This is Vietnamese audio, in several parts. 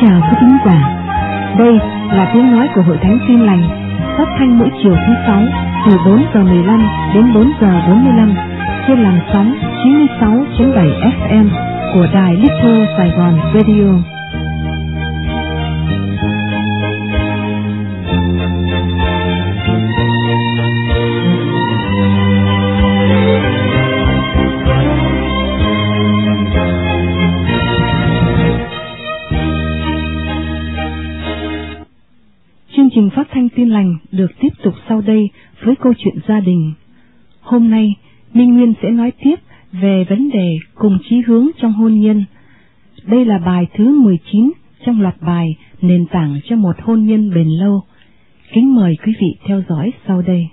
chào quý thính giả. Đây là tiếng nói của Hội Thánh Tin Lành, phát thanh mỗi chiều thứ 6 từ 4:15 đến 4:45 trên làn sóng 96.7 FM của đài Little Sài Gòn Radio. Chương trình phát thanh Tin Lành được tiếp tục sau đây với câu chuyện gia đình. Hôm nay, Minh Nguyên sẽ nói tiếp về vấn đề cùng chí hướng trong hôn nhân. Đây là bài thứ 19 trong loạt bài nền tảng cho một hôn nhân bền lâu. Kính mời quý vị theo dõi sau đây.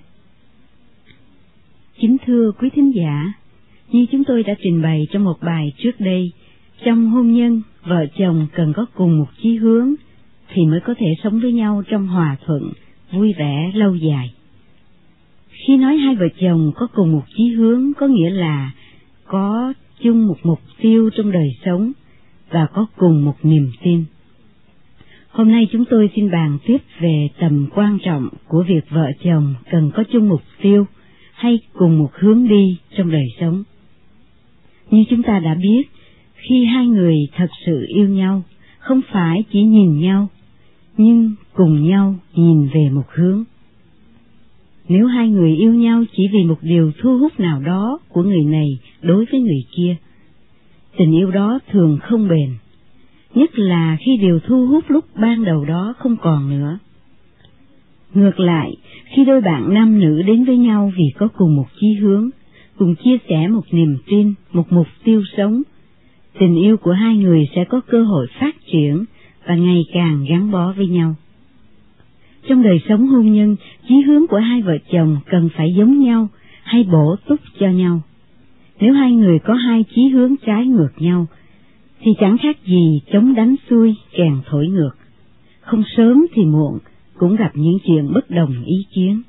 Kính thưa quý thính giả, như chúng tôi đã trình bày trong một bài trước đây, trong hôn nhân, vợ chồng cần có cùng một chí hướng thì mới có thể sống với nhau trong hòa thuận, vui vẻ, lâu dài. Khi nói hai vợ chồng có cùng một chí hướng có nghĩa là có chung một mục tiêu trong đời sống và có cùng một niềm tin. Hôm nay chúng tôi xin bàn tiếp về tầm quan trọng của việc vợ chồng cần có chung mục tiêu hay cùng một hướng đi trong đời sống. Như chúng ta đã biết, khi hai người thật sự yêu nhau, không phải chỉ nhìn nhau, nhưng cùng nhau nhìn về một hướng. Nếu hai người yêu nhau chỉ vì một điều thu hút nào đó của người này đối với người kia, tình yêu đó thường không bền, nhất là khi điều thu hút lúc ban đầu đó không còn nữa. Ngược lại, khi đôi bạn nam nữ đến với nhau vì có cùng một chí hướng, cùng chia sẻ một niềm tin, một mục tiêu sống, tình yêu của hai người sẽ có cơ hội phát triển và ngày càng gắn bó với nhau. Trong đời sống hôn nhân, chí hướng của hai vợ chồng cần phải giống nhau hay bổ túc cho nhau. Nếu hai người có hai chí hướng trái ngược nhau, thì chẳng khác gì chống đánh xuôi kèn thổi ngược. Không sớm thì muộn cũng gặp những chuyện bất đồng ý kiến.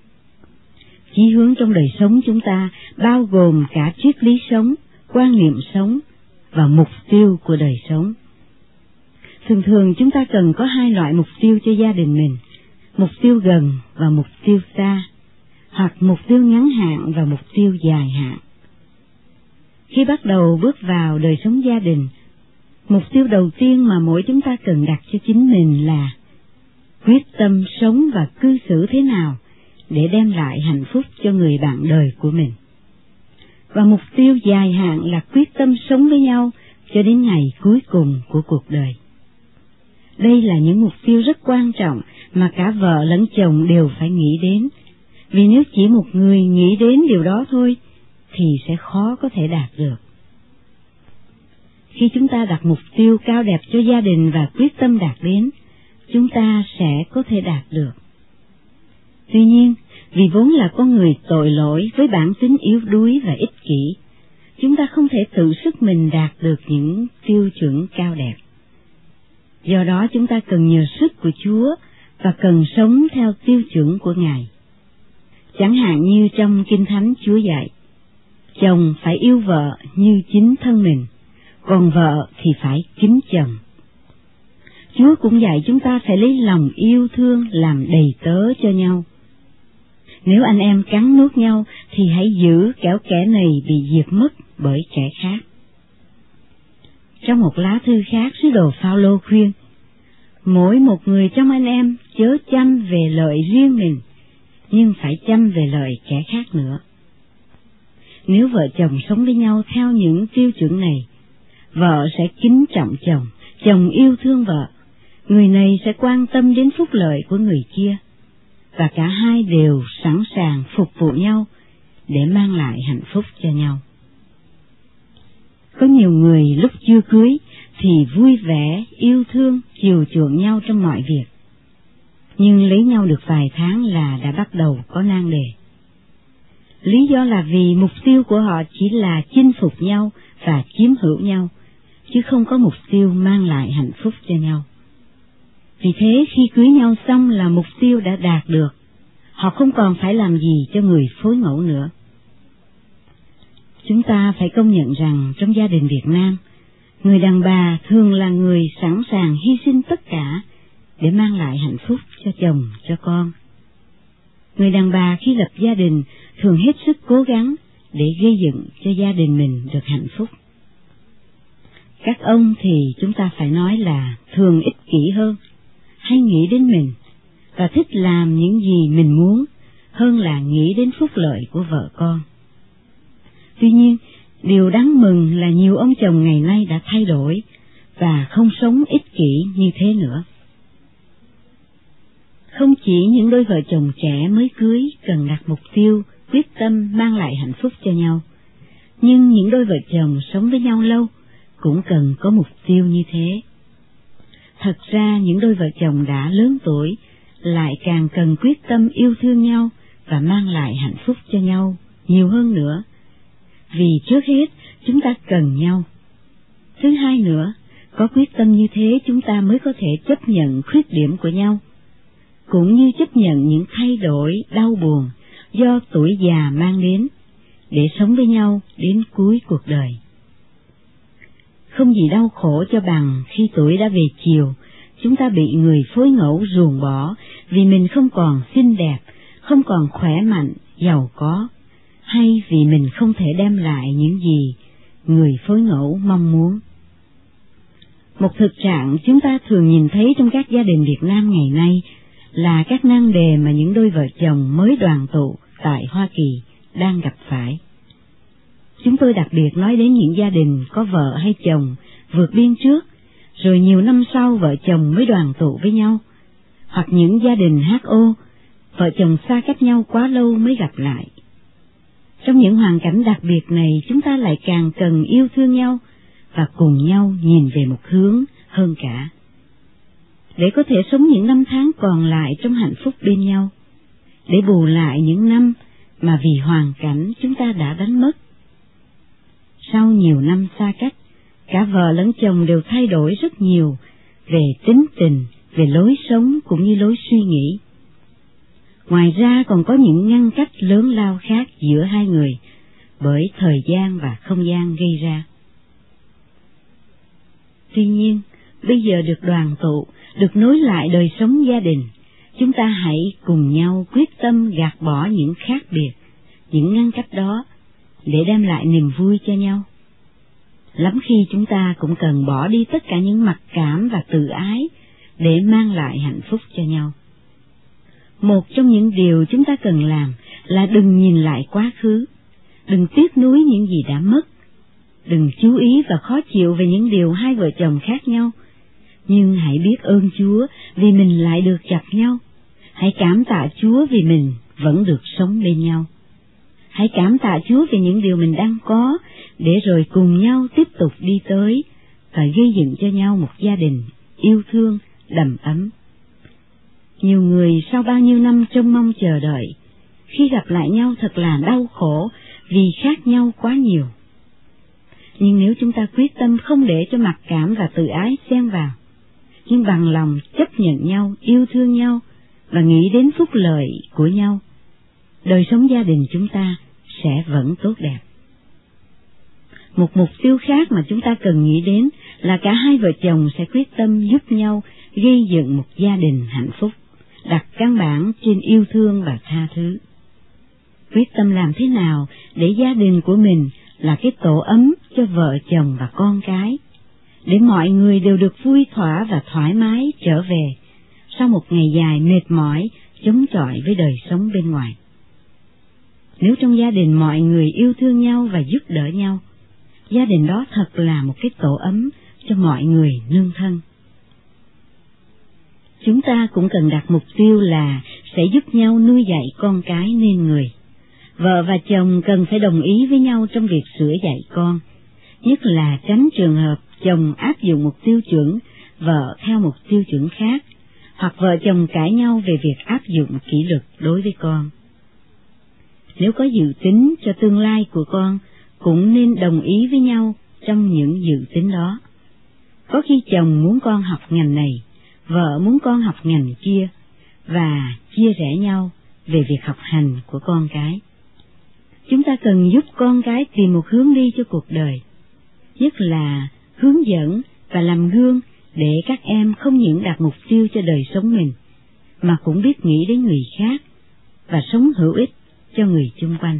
Chí hướng trong đời sống chúng ta bao gồm cả triết lý sống, quan niệm sống và mục tiêu của đời sống. Thường thường chúng ta cần có hai loại mục tiêu cho gia đình mình, mục tiêu gần và mục tiêu xa, hoặc mục tiêu ngắn hạn và mục tiêu dài hạn. Khi bắt đầu bước vào đời sống gia đình, mục tiêu đầu tiên mà mỗi chúng ta cần đặt cho chính mình là quyết tâm sống và cư xử thế nào để đem lại hạnh phúc cho người bạn đời của mình. Và mục tiêu dài hạn là quyết tâm sống với nhau cho đến ngày cuối cùng của cuộc đời. Đây là những mục tiêu rất quan trọng mà cả vợ lẫn chồng đều phải nghĩ đến, vì nếu chỉ một người nghĩ đến điều đó thôi thì sẽ khó có thể đạt được. Khi chúng ta đặt mục tiêu cao đẹp cho gia đình và quyết tâm đạt đến, chúng ta sẽ có thể đạt được. Tuy nhiên, vì vốn là con người tội lỗi với bản tính yếu đuối và ích kỷ, chúng ta không thể tự sức mình đạt được những tiêu chuẩn cao đẹp. Do đó chúng ta cần nhờ sức của Chúa và cần sống theo tiêu chuẩn của Ngài. Chẳng hạn như trong Kinh Thánh Chúa dạy, chồng phải yêu vợ như chính thân mình, còn vợ thì phải kính chồng. Chúa cũng dạy chúng ta phải lấy lòng yêu thương làm đầy tớ cho nhau. Nếu anh em cắn nuốt nhau thì hãy giữ, kẻo kẻ này bị diệt mất bởi kẻ khác. Trong một lá thư khác, sứ đồ Phao-lô khuyên, mỗi một người trong anh em chớ chăm về lợi riêng mình, nhưng phải chăm về lợi kẻ khác nữa. Nếu vợ chồng sống với nhau theo những tiêu chuẩn này, vợ sẽ kính trọng chồng, chồng yêu thương vợ, người này sẽ quan tâm đến phúc lợi của người kia, và cả hai đều sẵn sàng phục vụ nhau để mang lại hạnh phúc cho nhau. Có nhiều người lúc chưa cưới thì vui vẻ, yêu thương, chiều chuộng nhau trong mọi việc, nhưng lấy nhau được vài tháng là đã bắt đầu có nan đề. Lý do là vì mục tiêu của họ chỉ là chinh phục nhau và chiếm hữu nhau, chứ không có mục tiêu mang lại hạnh phúc cho nhau. Vì thế khi cưới nhau xong là mục tiêu đã đạt được, họ không còn phải làm gì cho người phối ngẫu nữa. Chúng ta phải công nhận rằng trong gia đình Việt Nam, Người đàn bà thường là người sẵn sàng hy sinh tất cả để mang lại hạnh phúc cho chồng, cho con. Người đàn bà khi lập gia đình thường hết sức cố gắng để gây dựng cho gia đình mình được hạnh phúc. Các ông thì chúng ta phải nói là thường ích kỷ hơn, hay nghĩ đến mình, và thích làm những gì mình muốn hơn là nghĩ đến phúc lợi của vợ con. Tuy nhiên, điều đáng mừng là nhiều ông chồng ngày nay đã thay đổi và không sống ích kỷ như thế nữa. Không chỉ những đôi vợ chồng trẻ mới cưới cần đặt mục tiêu, quyết tâm mang lại hạnh phúc cho nhau, nhưng những đôi vợ chồng sống với nhau lâu cũng cần có mục tiêu như thế. Thật ra những đôi vợ chồng đã lớn tuổi lại càng cần quyết tâm yêu thương nhau và mang lại hạnh phúc cho nhau nhiều hơn nữa. Vì trước hết chúng ta cần nhau. Thứ hai nữa, có quyết tâm như thế chúng ta mới có thể chấp nhận khuyết điểm của nhau, cũng như chấp nhận những thay đổi đau buồn do tuổi già mang đến, để sống với nhau đến cuối cuộc đời. Không gì đau khổ cho bằng khi tuổi đã về chiều, chúng ta bị người phối ngẫu ruồng bỏ vì mình không còn xinh đẹp, không còn khỏe mạnh, giàu có, hay vì mình không thể đem lại những gì người phối ngẫu mong muốn. Một thực trạng chúng ta thường nhìn thấy trong các gia đình Việt Nam ngày nay là các nan đề mà những đôi vợ chồng mới đoàn tụ tại Hoa Kỳ đang gặp phải. Chúng tôi đặc biệt nói đến những gia đình có vợ hay chồng vượt biên trước, rồi nhiều năm sau vợ chồng mới đoàn tụ với nhau, hoặc những gia đình HO, vợ chồng xa cách nhau quá lâu mới gặp lại. Trong những hoàn cảnh đặc biệt này, chúng ta lại càng cần yêu thương nhau và cùng nhau nhìn về một hướng hơn cả, để có thể sống những năm tháng còn lại trong hạnh phúc bên nhau, để bù lại những năm mà vì hoàn cảnh chúng ta đã đánh mất. Sau nhiều năm xa cách, cả vợ lẫn chồng đều thay đổi rất nhiều về tính tình, về lối sống cũng như lối suy nghĩ. Ngoài ra còn có những ngăn cách lớn lao khác giữa hai người bởi thời gian và không gian gây ra. Tuy nhiên, bây giờ được đoàn tụ, được nối lại đời sống gia đình, chúng ta hãy cùng nhau quyết tâm gạt bỏ những khác biệt, những ngăn cách đó, để đem lại niềm vui cho nhau. Lắm khi chúng ta cũng cần bỏ đi tất cả những mặc cảm và tự ái để mang lại hạnh phúc cho nhau. Một trong những điều chúng ta cần làm là đừng nhìn lại quá khứ, đừng tiếc nuối những gì đã mất, đừng chú ý và khó chịu về những điều hai vợ chồng khác nhau, nhưng hãy biết ơn Chúa vì mình lại được gặp nhau. Hãy cảm tạ Chúa vì mình vẫn được sống bên nhau. Hãy cảm tạ Chúa về những điều mình đang có, để rồi cùng nhau tiếp tục đi tới và gây dựng cho nhau một gia đình yêu thương, đầm ấm. Nhiều người sau bao nhiêu năm trông mong chờ đợi, khi gặp lại nhau thật là đau khổ vì khác nhau quá nhiều. Nhưng nếu chúng ta quyết tâm không để cho mặc cảm và tự ái xen vào, nhưng bằng lòng chấp nhận nhau, yêu thương nhau và nghĩ đến phúc lợi của nhau, đời sống gia đình chúng ta sẽ vẫn tốt đẹp. Một mục tiêu khác mà chúng ta cần nghĩ đến là cả hai vợ chồng sẽ quyết tâm giúp nhau gây dựng một gia đình hạnh phúc, đặt căn bản trên yêu thương và tha thứ. Quyết tâm làm thế nào để gia đình của mình là cái tổ ấm cho vợ chồng và con cái, để mọi người đều được vui thỏa và thoải mái trở về sau một ngày dài mệt mỏi chống chọi với đời sống bên ngoài. Nếu trong gia đình mọi người yêu thương nhau và giúp đỡ nhau, gia đình đó thật là một cái tổ ấm cho mọi người nương thân. Chúng ta cũng cần đặt mục tiêu là sẽ giúp nhau nuôi dạy con cái nên người. Vợ và chồng cần phải đồng ý với nhau trong việc sửa dạy con, nhất là tránh trường hợp chồng áp dụng một tiêu chuẩn, vợ theo một tiêu chuẩn khác, hoặc vợ chồng cãi nhau về việc áp dụng kỷ luật đối với con. Nếu có dự tính cho tương lai của con, cũng nên đồng ý với nhau trong những dự tính đó. Có khi chồng muốn con học ngành này, vợ muốn con học ngành kia, và chia rẽ nhau về việc học hành của con cái. Chúng ta cần giúp con cái tìm một hướng đi cho cuộc đời, nhất là hướng dẫn và làm gương để các em không những đạt mục tiêu cho đời sống mình, mà cũng biết nghĩ đến người khác và sống hữu ích cho người chung quanh.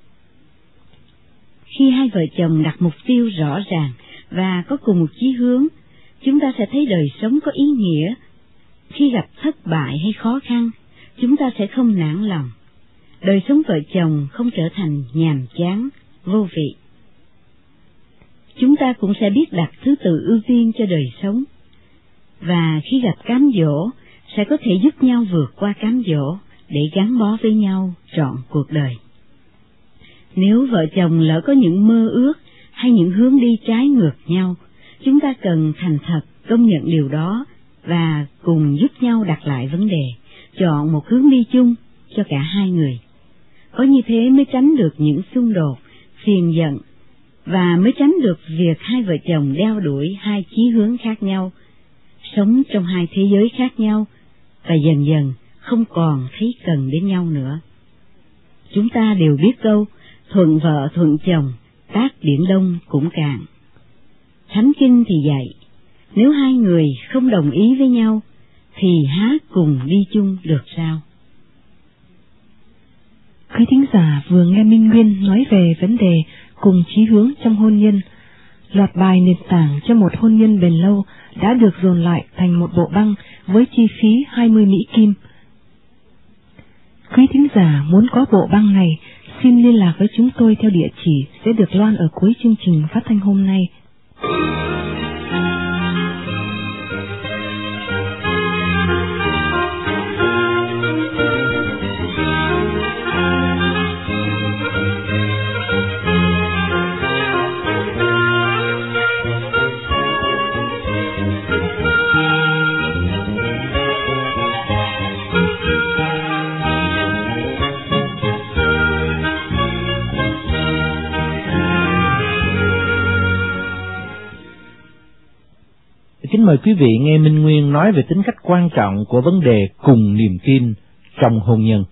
Khi hai vợ chồng đặt mục tiêu rõ ràng và có cùng một chí hướng, chúng ta sẽ thấy đời sống có ý nghĩa. Khi gặp thất bại hay khó khăn, chúng ta sẽ không nản lòng. Đời sống vợ chồng không trở thành nhàm chán, vô vị. Chúng ta cũng sẽ biết đặt thứ tự ưu tiên cho đời sống. Và khi gặp cám dỗ, sẽ có thể giúp nhau vượt qua cám dỗ để gắn bó với nhau trọn cuộc đời. Nếu vợ chồng lỡ có những mơ ước hay những hướng đi trái ngược nhau, chúng ta cần thành thật công nhận điều đó và cùng giúp nhau đặt lại vấn đề, chọn một hướng đi chung cho cả hai người. Có như thế mới tránh được những xung đột, phiền giận, và mới tránh được việc hai vợ chồng đeo đuổi hai chí hướng khác nhau, sống trong hai thế giới khác nhau, và dần dần không còn thấy cần đến nhau nữa. Chúng ta đều biết câu, thuận vợ thuận chồng, tác biển Đông cũng cạn. Thánh Kinh thì dạy, nếu hai người không đồng ý với nhau, thì há cùng đi chung được sao? Quý thính giả vừa nghe Minh Nguyên nói về vấn đề cùng chí hướng trong hôn nhân. Loạt bài nền tảng cho một hôn nhân bền lâu đã được dồn lại thành một bộ băng với chi phí 20 Mỹ Kim. Quý thính giả muốn có bộ băng này, xin liên lạc với chúng tôi theo địa chỉ sẽ được loan ở cuối chương trình phát thanh hôm nay. Kính mời quý vị nghe Minh Nguyên nói về tính cách quan trọng của vấn đề cùng niềm tin trong hôn nhân.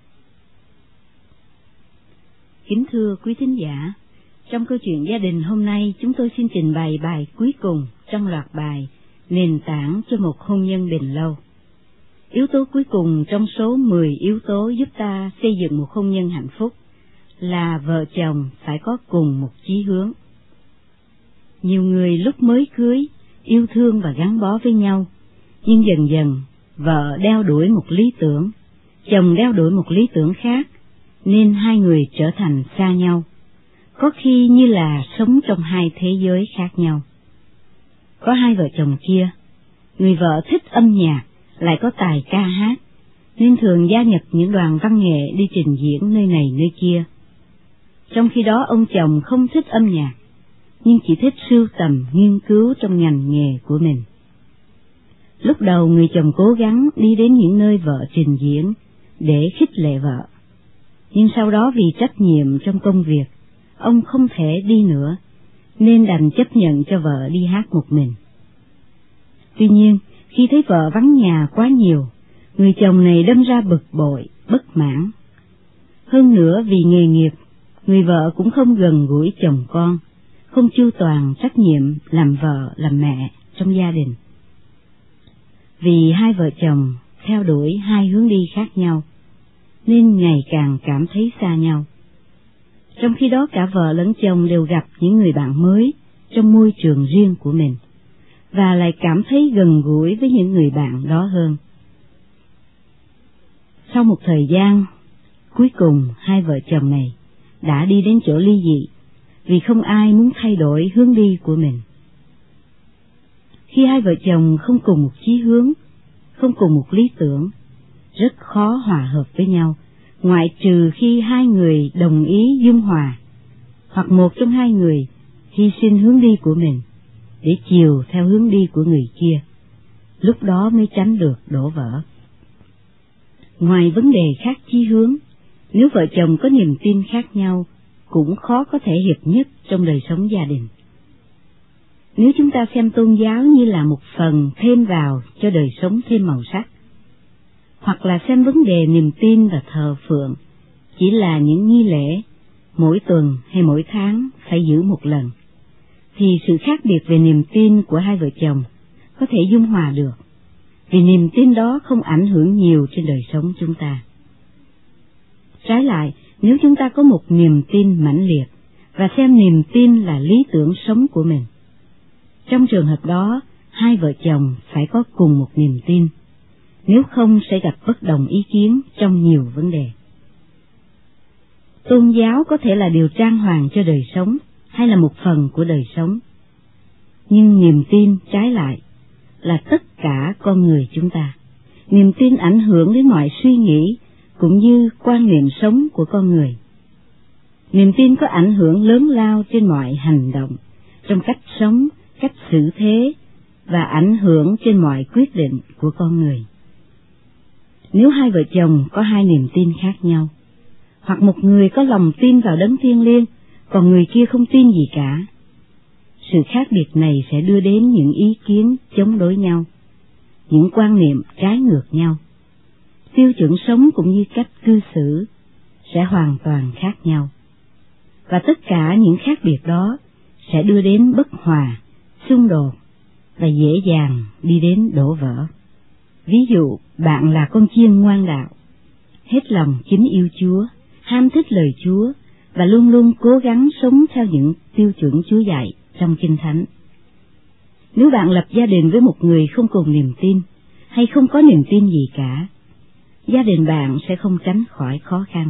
Kính thưa quý thính giả, trong câu chuyện gia đình hôm nay chúng tôi xin trình bày bài cuối cùng trong loạt bài nền tảng cho một hôn nhân bền lâu. Yếu tố cuối cùng trong số 10 yếu tố giúp ta xây dựng một hôn nhân hạnh phúc là vợ chồng phải có cùng một chí hướng. Nhiều người lúc mới cưới yêu thương và gắn bó với nhau, nhưng dần dần vợ đeo đuổi một lý tưởng, chồng đeo đuổi một lý tưởng khác, nên hai người trở thành xa nhau, có khi như là sống trong hai thế giới khác nhau. Có hai vợ chồng kia, người vợ thích âm nhạc, lại có tài ca hát, nên thường gia nhập những đoàn văn nghệ đi trình diễn nơi này nơi kia. Trong khi đó ông chồng không thích âm nhạc, nhưng chỉ thích sưu tầm nghiên cứu trong ngành nghề của mình. Lúc đầu người chồng cố gắng đi đến những nơi vợ trình diễn để khích lệ vợ, nhưng sau đó vì trách nhiệm trong công việc, ông không thể đi nữa, nên đành chấp nhận cho vợ đi hát một mình. Tuy nhiên, khi thấy vợ vắng nhà quá nhiều, người chồng này đâm ra bực bội, bất mãn. Hơn nữa vì nghề nghiệp, người vợ cũng không gần gũi chồng con, không chu toàn trách nhiệm làm vợ làm mẹ trong gia đình. Vì hai vợ chồng theo đuổi hai hướng đi khác nhau, nên ngày càng cảm thấy xa nhau. Trong khi đó cả vợ lẫn chồng đều gặp những người bạn mới trong môi trường riêng của mình, và lại cảm thấy gần gũi với những người bạn đó hơn. Sau một thời gian, cuối cùng hai vợ chồng này đã đi đến chỗ ly dị, vì không ai muốn thay đổi hướng đi của mình. Khi hai vợ chồng không cùng một chí hướng, không cùng một lý tưởng, rất khó hòa hợp với nhau, ngoại trừ khi hai người đồng ý dung hòa, hoặc một trong hai người hy sinh hướng đi của mình để chiều theo hướng đi của người kia, lúc đó mới tránh được đổ vỡ. Ngoài vấn đề khác chí hướng, nếu vợ chồng có niềm tin khác nhau, cũng khó có thể hiệp nhất trong đời sống gia đình. Nếu chúng ta xem tôn giáo như là một phần thêm vào cho đời sống thêm màu sắc, hoặc là xem vấn đề niềm tin và thờ phượng chỉ là những nghi lễ mỗi tuần hay mỗi tháng phải giữ một lần, thì sự khác biệt về niềm tin của hai vợ chồng có thể dung hòa được, vì niềm tin đó không ảnh hưởng nhiều trên đời sống chúng ta. Trái lại, nếu chúng ta có một niềm tin mãnh liệt và xem niềm tin là lý tưởng sống của mình, trong trường hợp đó, hai vợ chồng phải có cùng một niềm tin, nếu không sẽ gặp bất đồng ý kiến trong nhiều vấn đề. Tôn giáo có thể là điều trang hoàng cho đời sống hay là một phần của đời sống, nhưng niềm tin trái lại là tất cả con người chúng ta. Niềm tin ảnh hưởng đến mọi suy nghĩ cũng như quan niệm sống của con người. Niềm tin có ảnh hưởng lớn lao trên mọi hành động, trong cách sống, cách xử thế và ảnh hưởng trên mọi quyết định của con người. Nếu hai vợ chồng có hai niềm tin khác nhau, hoặc một người có lòng tin vào đấng thiêng liêng, còn người kia không tin gì cả, sự khác biệt này sẽ đưa đến những ý kiến chống đối nhau, những quan niệm trái ngược nhau. Tiêu chuẩn sống cũng như cách cư xử sẽ hoàn toàn khác nhau, và tất cả những khác biệt đó sẽ đưa đến bất hòa, xung đột và dễ dàng đi đến đổ vỡ. Ví dụ, bạn là con chiên ngoan đạo, hết lòng kính yêu Chúa, ham thích lời Chúa và luôn luôn cố gắng sống theo những tiêu chuẩn Chúa dạy trong Kinh Thánh. Nếu bạn lập gia đình với một người không cùng niềm tin hay không có niềm tin gì cả, gia đình bạn sẽ không tránh khỏi khó khăn.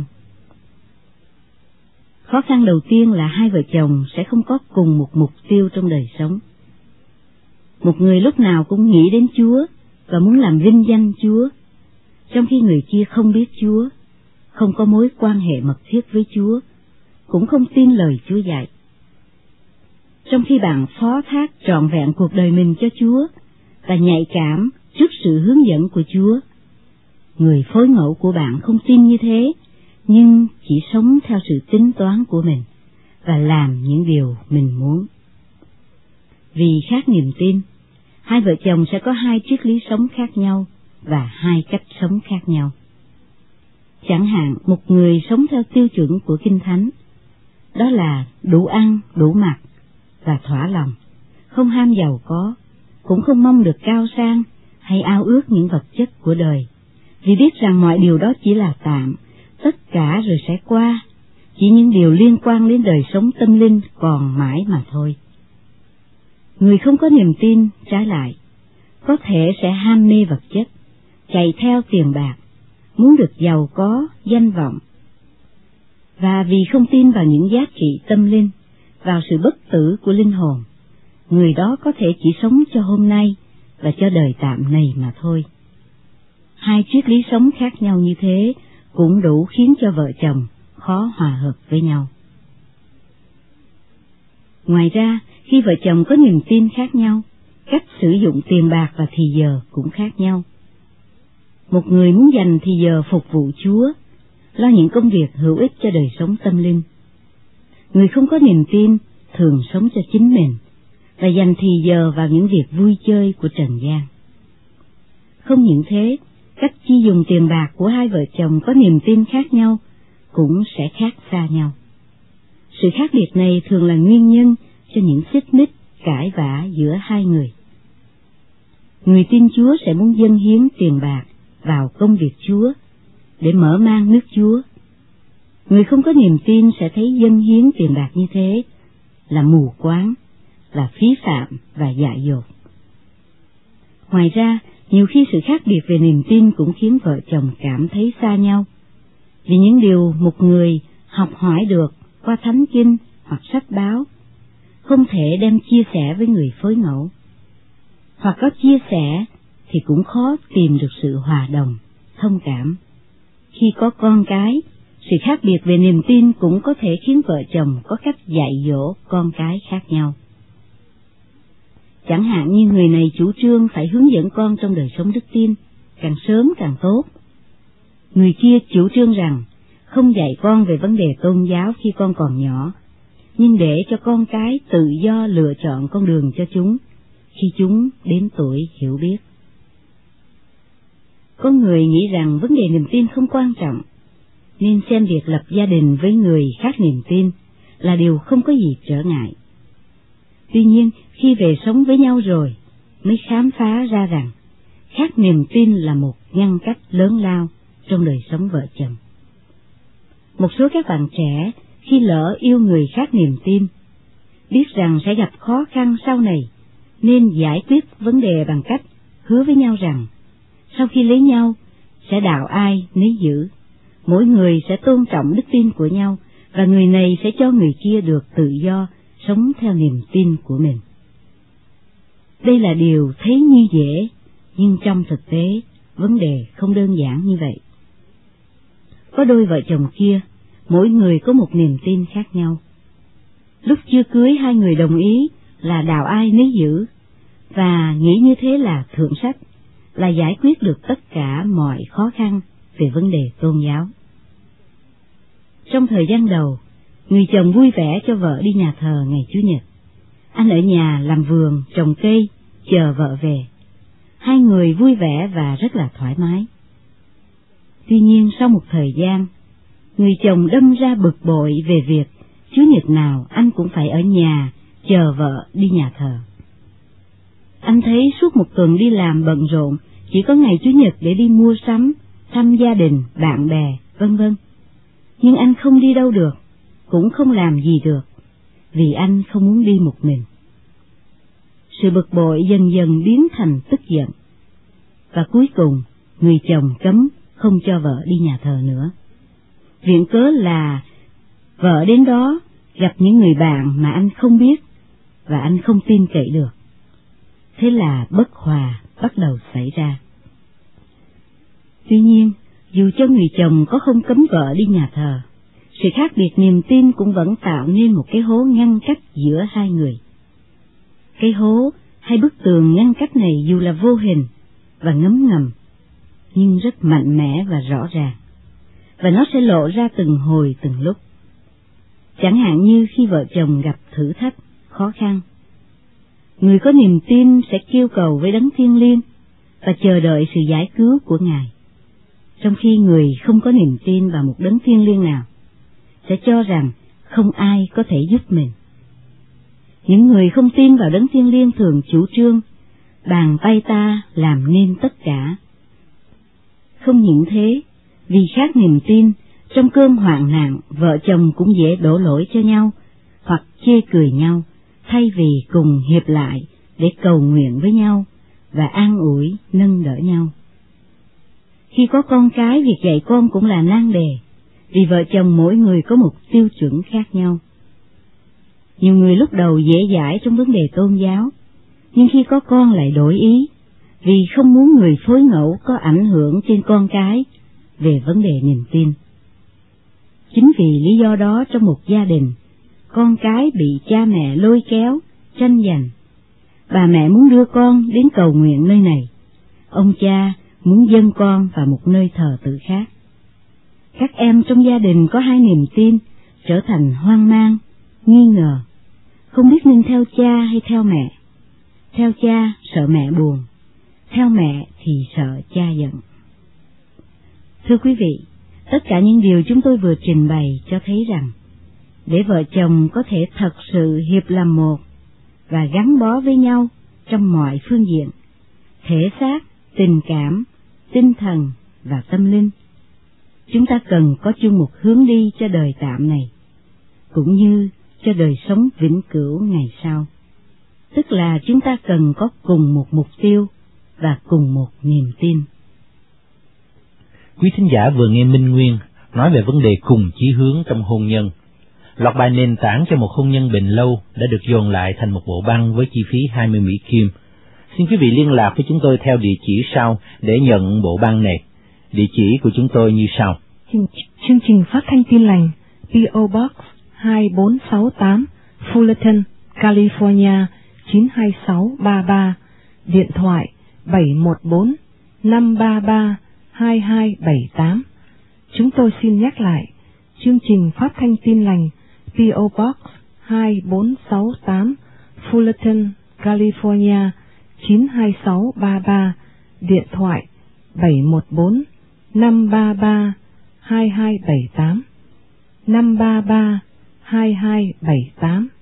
Khó khăn đầu tiên là hai vợ chồng sẽ không có cùng một mục tiêu trong đời sống. Một người lúc nào cũng nghĩ đến Chúa và muốn làm vinh danh Chúa, trong khi người kia không biết Chúa, không có mối quan hệ mật thiết với Chúa, cũng không tin lời Chúa dạy. Trong khi bạn phó thác trọn vẹn cuộc đời mình cho Chúa và nhạy cảm trước sự hướng dẫn của Chúa, người phối ngẫu của bạn không tin như thế, nhưng chỉ sống theo sự tính toán của mình và làm những điều mình muốn. Vì khác niềm tin, hai vợ chồng sẽ có hai triết lý sống khác nhau và hai cách sống khác nhau. Chẳng hạn, một người sống theo tiêu chuẩn của Kinh Thánh, đó là đủ ăn, đủ mặc và thỏa lòng, không ham giàu có, cũng không mong được cao sang hay ao ước những vật chất của đời, vì biết rằng mọi điều đó chỉ là tạm, tất cả rồi sẽ qua, chỉ những điều liên quan đến đời sống tâm linh còn mãi mà thôi. Người không có niềm tin, trái lại, có thể sẽ ham mê vật chất, chạy theo tiền bạc, muốn được giàu có, danh vọng. Và vì không tin vào những giá trị tâm linh, vào sự bất tử của linh hồn, người đó có thể chỉ sống cho hôm nay và cho đời tạm này mà thôi. Hai triết lý sống khác nhau như thế cũng đủ khiến cho vợ chồng khó hòa hợp với nhau. Ngoài ra, khi vợ chồng có niềm tin khác nhau, cách sử dụng tiền bạc và thì giờ cũng khác nhau. Một người muốn dành thì giờ phục vụ Chúa, lo những công việc hữu ích cho đời sống tâm linh. Người không có niềm tin thường sống cho chính mình và dành thì giờ vào những việc vui chơi của trần gian. Không những thế, cách chi dùng tiền bạc của hai vợ chồng có niềm tin khác nhau cũng sẽ khác xa nhau. Sự khác biệt này thường là nguyên nhân cho những xích mích, cãi vã giữa hai người. Người tin Chúa sẽ muốn dâng hiến tiền bạc vào công việc Chúa để mở mang nước Chúa. Người không có niềm tin sẽ thấy dâng hiến tiền bạc như thế là mù quáng, là phí phạm và dại dột. Ngoài ra, nhiều khi sự khác biệt về niềm tin cũng khiến vợ chồng cảm thấy xa nhau, vì những điều một người học hỏi được qua thánh kinh hoặc sách báo không thể đem chia sẻ với người phối ngẫu, hoặc có chia sẻ thì cũng khó tìm được sự hòa đồng, thông cảm. Khi có con cái, sự khác biệt về niềm tin cũng có thể khiến vợ chồng có cách dạy dỗ con cái khác nhau. Chẳng hạn như người này chủ trương phải hướng dẫn con trong đời sống đức tin, càng sớm càng tốt. Người kia chủ trương rằng không dạy con về vấn đề tôn giáo khi con còn nhỏ, nhưng để cho con cái tự do lựa chọn con đường cho chúng khi chúng đến tuổi hiểu biết. Có người nghĩ rằng vấn đề niềm tin không quan trọng, nên xem việc lập gia đình với người khác niềm tin là điều không có gì trở ngại. Tuy nhiên, khi về sống với nhau rồi, mới khám phá ra rằng khác niềm tin là một ngăn cách lớn lao trong đời sống vợ chồng. Một số các bạn trẻ khi lỡ yêu người khác niềm tin, biết rằng sẽ gặp khó khăn sau này, nên giải quyết vấn đề bằng cách hứa với nhau rằng sau khi lấy nhau sẽ đạo ai nấy giữ, mỗi người sẽ tôn trọng đức tin của nhau và người này sẽ cho người kia được tự do sống theo niềm tin của mình. Đây là điều thấy như dễ, nhưng trong thực tế vấn đề không đơn giản như vậy. Có đôi vợ chồng kia, mỗi người có một niềm tin khác nhau. Lúc chưa cưới hai người đồng ý là đạo ai nấy giữ, và nghĩ như thế là thượng sách, là giải quyết được tất cả mọi khó khăn về vấn đề tôn giáo. Trong thời gian đầu, người chồng vui vẻ cho vợ đi nhà thờ ngày Chủ nhật. Anh ở nhà làm vườn, trồng cây, chờ vợ về. Hai người vui vẻ và rất là thoải mái. Tuy nhiên sau một thời gian, người chồng đâm ra bực bội về việc Chủ nhật nào anh cũng phải ở nhà chờ vợ đi nhà thờ. Anh thấy suốt một tuần đi làm bận rộn, chỉ có ngày Chủ nhật để đi mua sắm, thăm gia đình, bạn bè, vân vân. Nhưng anh không đi đâu được, cũng không làm gì được, vì anh không muốn đi một mình. Sự bực bội dần dần biến thành tức giận, và cuối cùng người chồng cấm không cho vợ đi nhà thờ nữa. Viện cớ là vợ đến đó gặp những người bạn mà anh không biết và anh không tin cậy được. Thế là bất hòa bắt đầu xảy ra. Tuy nhiên, dù cho người chồng có không cấm vợ đi nhà thờ, sự khác biệt niềm tin cũng vẫn tạo nên một cái hố ngăn cách giữa hai người. Cái hố hay bức tường ngăn cách này dù là vô hình và ngấm ngầm, nhưng rất mạnh mẽ và rõ ràng, và nó sẽ lộ ra từng hồi từng lúc. Chẳng hạn như khi vợ chồng gặp thử thách, khó khăn, người có niềm tin sẽ kêu cầu với Đấng Thiêng Liêng và chờ đợi sự giải cứu của Ngài, trong khi người không có niềm tin vào một Đấng Thiêng Liêng nào sẽ cho rằng không ai có thể giúp mình. Những người không tin vào Đấng Thiêng Liêng thường chủ trương bàn tay ta làm nên tất cả. Không những thế, vì khác niềm tin, trong cơn hoạn nạn, vợ chồng cũng dễ đổ lỗi cho nhau hoặc chê cười nhau, thay vì cùng hiệp lại để cầu nguyện với nhau và an ủi, nâng đỡ nhau. Khi có con cái, việc dạy con cũng là nan đề, vì vợ chồng mỗi người có một tiêu chuẩn khác nhau. Nhiều người lúc đầu dễ dãi trong vấn đề tôn giáo, nhưng khi có con lại đổi ý, vì không muốn người phối ngẫu có ảnh hưởng trên con cái về vấn đề niềm tin. Chính vì lý do đó, trong một gia đình, con cái bị cha mẹ lôi kéo, tranh giành. Bà mẹ muốn đưa con đến cầu nguyện nơi này, ông cha muốn dâng con vào một nơi thờ tự khác. Các em trong gia đình có hai niềm tin trở thành hoang mang, nghi ngờ, không biết nên theo cha hay theo mẹ. Theo cha sợ mẹ buồn, theo mẹ thì sợ cha giận. Thưa quý vị, tất cả những điều chúng tôi vừa trình bày cho thấy rằng, để vợ chồng có thể thật sự hiệp làm một và gắn bó với nhau trong mọi phương diện, thể xác, tình cảm, tinh thần và tâm linh, chúng ta cần có chung một hướng đi cho đời tạm này, cũng như cho đời sống vĩnh cửu ngày sau. Tức là chúng ta cần có cùng một mục tiêu và cùng một niềm tin. Quý thính giả vừa nghe Minh Nguyên nói về vấn đề cùng chí hướng trong hôn nhân. Loạt bài nền tảng cho một hôn nhân bền lâu đã được dồn lại thành một bộ băng với chi phí 20 Mỹ Kim. Xin quý vị liên lạc với chúng tôi theo địa chỉ sau để nhận bộ băng này. Địa chỉ của chúng tôi như sau. Chương trình phát thanh Tin Lành, P.O. Box 2468, Fullerton, California 92633, điện thoại 714-533-2278. Chúng tôi xin nhắc lại, chương trình phát thanh Tin Lành, P.O. Box 2468, Fullerton, California 92633, điện thoại 714-533-2278, 533-2278.